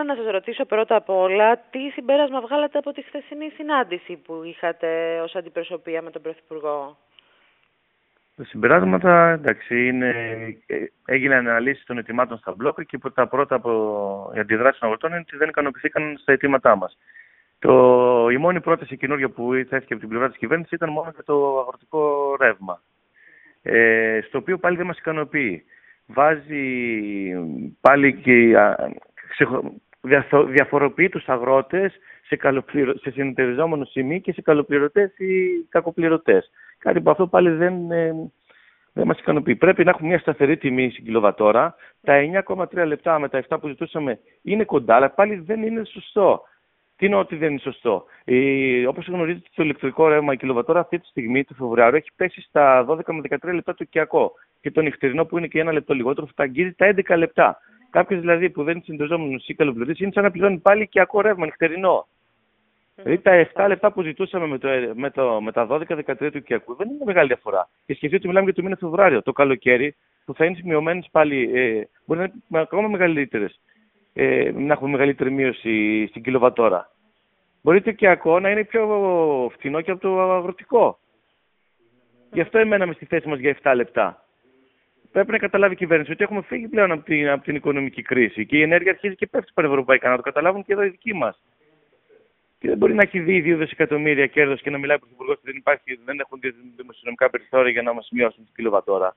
να σας ρωτήσω πρώτα απ' όλα τι συμπέρασμα βγάλατε από τη χθεσινή συνάντηση που είχατε ως αντιπροσωπεία με τον Πρωθυπουργό. Τα συμπεράσματα, εντάξει, έγιναν αναλύσεις των αιτημάτων στα μπλόκα και τα πρώτα από οι αντιδράσεις των αγροτών είναι ότι δεν ικανοποιηθήκαν στα αιτήματά μας. Η μόνη πρόταση καινούργια που ήρθε από την πλευρά της κυβέρνησης ήταν μόνο για το αγροτικό ρεύμα, στο οποίο πάλι δεν μας ικανοποιεί. Βάζει πάλι και διαφοροποιεί τους αγρότες σε συνεταιριζόμενους σημεί και σε καλοπληρωτές ή κακοπληρωτές. Κάτι που αυτό πάλι δεν μας ικανοποιεί. Πρέπει να έχουμε μια σταθερή τιμή στην κιλοβατόρα. Τα 9,3 λεπτά με τα 7 που ζητούσαμε είναι κοντά, αλλά πάλι δεν είναι σωστό. Τι εννοώ ότι δεν είναι σωστό. Όπως γνωρίζετε, το ηλεκτρικό ρεύμα η κιλοβατόρα αυτή τη στιγμή, το Φεβρουάριο, έχει πέσει στα 12 με 13 λεπτά το οικιακό. Και το νυχτερινό, που είναι και 1 λεπτό λιγότερο, θα αγγίζει τα 11 λεπτά. Κάποιο δηλαδή που δεν είναι συνδεζόμενο ή καλοπληρωτής είναι σαν να πληρώνει πάλι οικιακό ρεύμα νυχτερινό. Δηλαδή τα 7 λεπτά που ζητούσαμε με τα 12-13 του οικιακού δεν είναι μεγάλη διαφορά. Και σκεφτείτε ότι μιλάμε για το μήνα Φεβρουάριο. Το καλοκαίρι που θα είναι σημειωμένες πάλι, μπορεί να είναι ακόμα μεγαλύτερες. Να έχουμε μεγαλύτερη μείωση στην κιλοβατόρα. Μπορεί το οικιακό να είναι πιο φθηνό και από το αγροτικό. Γι' αυτό εμέναμε στη θέση μας για 7 λεπτά. Πρέπει να καταλάβει η κυβέρνηση ότι έχουμε φύγει πλέον από την οικονομική κρίση και η ενέργεια αρχίζει και πέφτει πανευρωπαϊκά. Να το καταλάβουν και εδώ οι δικοί μας. Και δεν μπορεί να έχει δει 2 δισεκατομμύρια κέρδος και να μιλάει ο Πρωθυπουργός ότι δεν έχουν δημοσιονομικά περιθώρια για να μας μειώσουν την κιλοβατόρα.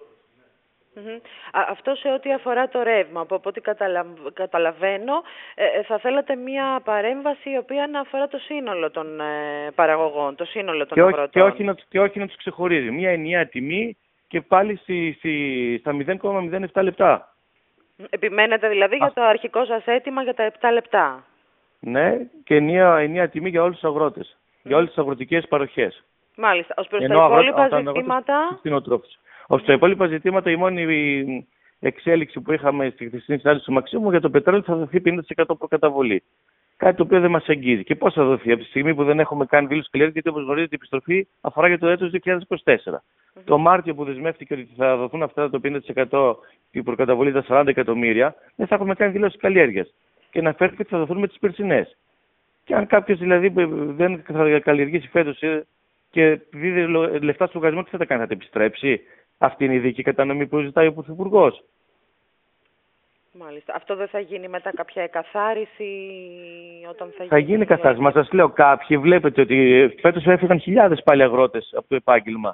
Αυτό σε ό,τι αφορά το ρεύμα. Από ό,τι καταλαβαίνω, θα θέλατε μια παρέμβαση η οποία να αφορά το σύνολο των παραγωγών, το σύνολο των αγροτών. Και όχι να τους ξεχωρίζει. Μια ενιαία τιμή και πάλι στα 0,07 λεπτά. Επιμένετε δηλαδή για το αρχικό σας αίτημα για τα 7 λεπτά. Ναι, και ενιαία τιμή για όλους τους αγρότες, για όλες τις αγροτικές παροχές. Μάλιστα. Ως προς τα υπόλοιπα ζητήματα... Ως τα υπόλοιπα ζητήματα, η μόνη εξέλιξη που είχαμε στη χθεσινή συνάντηση του Μαξίμου για το πετρέλαιο θα δοθεί 50% προκαταβολή. Κάτι το οποίο δεν μας αγγίζει. Και πώς θα δοθεί, από τη στιγμή που δεν έχουμε κάνει δήλωση καλλιέργεια, γιατί όπως γνωρίζετε η επιστροφή αφορά για το έτος 2024. Το Μάρτιο που δεσμεύτηκε ότι θα δοθούν αυτά το 50% η προκαταβολή τα 40 εκατομμύρια, δεν θα έχουμε κάνει δήλωση καλλιέργειας. Και να φέρει ότι θα δοθούν με τις περσινές. Και αν κάποιος δηλαδή δεν θα καλλιεργήσει φέτος και δίδει λεφτά στο λογαριασμό, τι θα τα κάνει, θα τα επιστρέψει. Αυτή είναι η δική κατανομή που ζητάει ο Πρωθυπουργός. Μάλιστα. Αυτό δεν θα γίνει μετά κάποια εκαθάριση όταν θα γίνει εκαθάριση. Μα σας λέω, κάποιοι βλέπετε ότι φέτος έφυγαν χιλιάδες πάλι αγρότες από το επάγγελμα.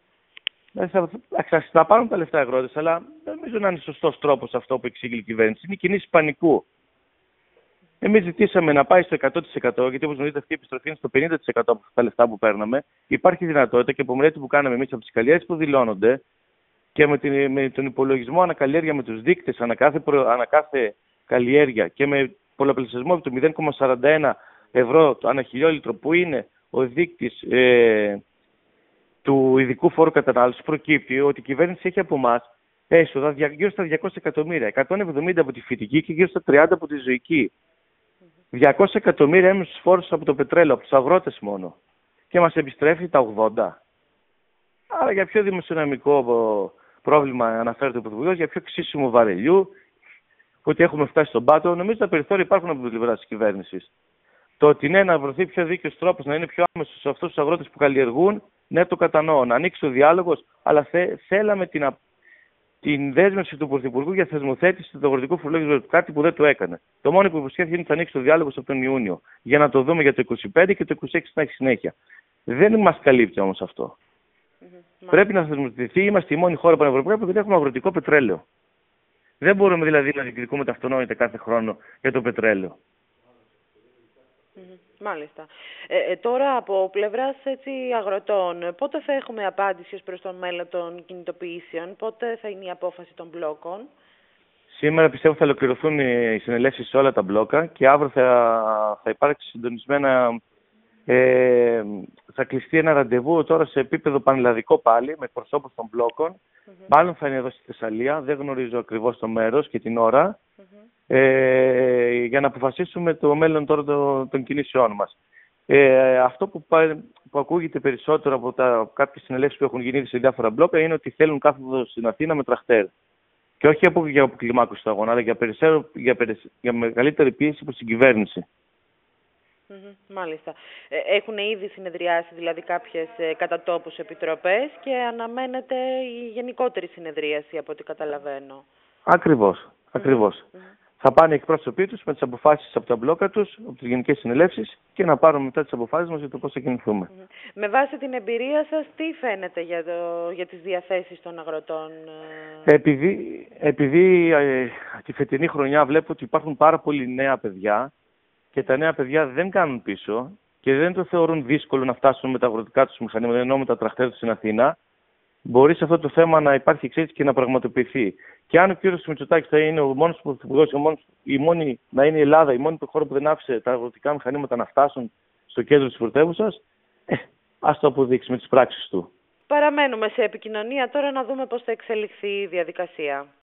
Θα πάρουν τα λεφτά αγρότες, αλλά δεν νομίζω να είναι σωστός τρόπος αυτό που εξήγηλε η κυβέρνηση. Είναι κινήσεις πανικού. Εμείς ζητήσαμε να πάει στο 100%, γιατί όπως γνωρίζετε αυτή η επιστροφή είναι στο 50% από τα λεφτά που παίρναμε. Υπάρχει δυνατότητα και από μελέτη που κάναμε εμείς από τις καλλιέργειες που δηλώνονται και με τον υπολογισμό ανακαλλιέργεια με τους δείκτες ανακάθε καλλιέργεια και με πολλαπλασιασμό από το 0,41 ευρώ ανά χιλιόλιτρο που είναι ο δείκτης του ειδικού φόρου κατανάλωσης, προκύπτει ότι η κυβέρνηση έχει από εμάς έσοδα γύρω στα 200 εκατομμύρια, 170 από τη φυτική και γύρω στα 30 από τη ζωική. 200 εκατομμύρια έμεσους φόρους από το πετρέλαιο, από τους αγρότες μόνο. Και μας επιστρέφει τα 80. Άρα για ποιο δημοσιονομικό πρόβλημα αναφέρεται ο Πρωθυπουργός, για ποιο ξύσιμο βαρελιού, ότι έχουμε φτάσει στον πάτο. Νομίζω τα περιθώρια υπάρχουν από την πλευρά της κυβέρνησης. Το ότι ναι, να βρεθεί πιο δίκαιος τρόπος, να είναι πιο άμεσος σε αυτούς τους αγρότες που καλλιεργούν, ναι, το κατανοώ. Να ανοίξει ο διάλογος, αλλά θέλαμε την δέσμευση του Πρωθυπουργού για θεσμοθέτηση του αγροτικού φορολόγου, κάτι που δεν το έκανε. Το μόνο που υποσχέθηκε είναι ότι θα ανοίξει το διάλογο από τον Ιούνιο, για να το δούμε για το 25 και το 26 να έχει συνέχεια. Δεν μας καλύπτει όμως αυτό. Πρέπει να θεσμοθετηθεί. Είμαστε η μόνη χώρα πανευρωπαϊκά που δεν έχουμε αγροτικό πετρέλαιο. Δεν μπορούμε δηλαδή να διεκδικούμε τα αυτονόητα κάθε χρόνο για το πετρέλαιο. Μάλιστα. Τώρα από πλευράς αγροτών, πότε θα έχουμε απάντηση ως προς το μέλλον των κινητοποιήσεων, πότε θα είναι η απόφαση των μπλόκων? Σήμερα πιστεύω θα ολοκληρωθούν οι συνελεύσεις σε όλα τα μπλόκα και αύριο θα υπάρξει συντονισμένα, θα κλειστεί ένα ραντεβού τώρα σε επίπεδο πανελλαδικό πάλι με εκπροσώπους των μπλόκων. Μάλλον θα είναι εδώ στη Θεσσαλία, δεν γνωρίζω ακριβώς το μέρος και την ώρα. Για να αποφασίσουμε το μέλλον τώρα των κινήσεών μας. Αυτό που ακούγεται περισσότερο από κάποιες συνελεύσεις που έχουν γίνει σε διάφορα μπλόκα είναι ότι θέλουν κάθοδο στην Αθήνα με τραχτέρ. Και όχι για αποκλιμάκωση του αγώνα, αλλά για μεγαλύτερη πίεση προς την κυβέρνηση. Μάλιστα. Έχουν ήδη συνεδριάσει δηλαδή κάποιες κατά τόπους επιτροπές και αναμένεται η γενικότερη συνεδρίαση από ό,τι καταλαβαίνω. Ακριβώς. Θα πάνε οι εκπρόσωποι τους με τις αποφάσεις από τα μπλόκα τους, από τις γενικές συνελεύσεις και να πάρουν μετά τις αποφάσεις μας για το πώς θα κινηθούμε. Με βάση την εμπειρία σας, τι φαίνεται για τις διαθέσεις των αγροτών? Επειδή τη φετινή χρονιά βλέπω ότι υπάρχουν πάρα πολλοί νέα παιδιά και τα νέα παιδιά δεν κάνουν πίσω και δεν το θεωρούν δύσκολο να φτάσουν με τα αγροτικά τους μηχανήματα, ενώ με τα τρακτέρ τους στην Αθήνα, μπορεί σε αυτό το θέμα να υπάρχει εξέλιξη και να πραγματοποιηθεί. Και αν ο κ. Μητσοτάκης θα είναι ο μόνος πρωθυπουργός, να είναι η Ελλάδα, η μόνη χώρα που δεν άφησε τα αγροτικά μηχανήματα να φτάσουν στο κέντρο της πρωτεύουσας, ας το αποδείξει με τις πράξεις του. Παραμένουμε σε επικοινωνία τώρα να δούμε πώς θα εξελιχθεί η διαδικασία.